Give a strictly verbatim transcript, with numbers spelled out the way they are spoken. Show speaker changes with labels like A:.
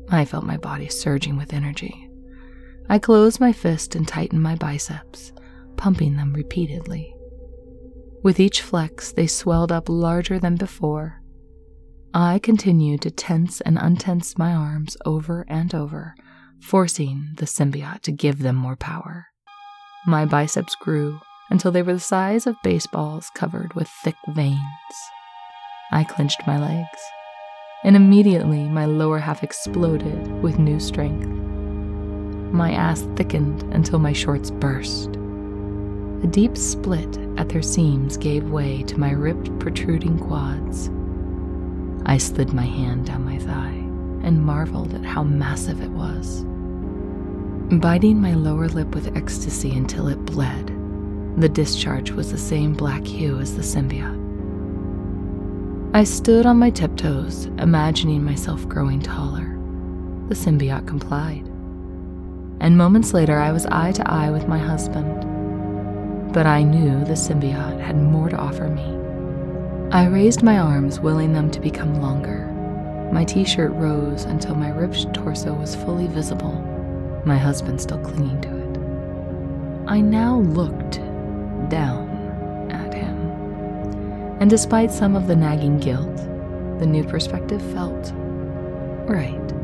A: I felt my body surging with energy. I closed my fist and tightened my biceps, pumping them repeatedly. With each flex, they swelled up larger than before. I continued to tense and untense my arms over and over, forcing the symbiote to give them more power. My biceps grew until they were the size of baseballs covered with thick veins. I clenched my legs, and immediately my lower half exploded with new strength. My ass thickened until my shorts burst. A deep split at their seams gave way to my ripped, protruding quads. I slid my hand down my thigh and marveled at how massive it was. Biting my lower lip with ecstasy until it bled, the discharge was the same black hue as the symbiote. I stood on my tiptoes, imagining myself growing taller. The symbiote complied. And moments later, I was eye to eye with my husband. But I knew the symbiote had more to offer me. I raised my arms, willing them to become longer. My t-shirt rose until my ripped torso was fully visible, my husband still clinging to it. I now looked down at him. And despite some of the nagging guilt, the new perspective felt right.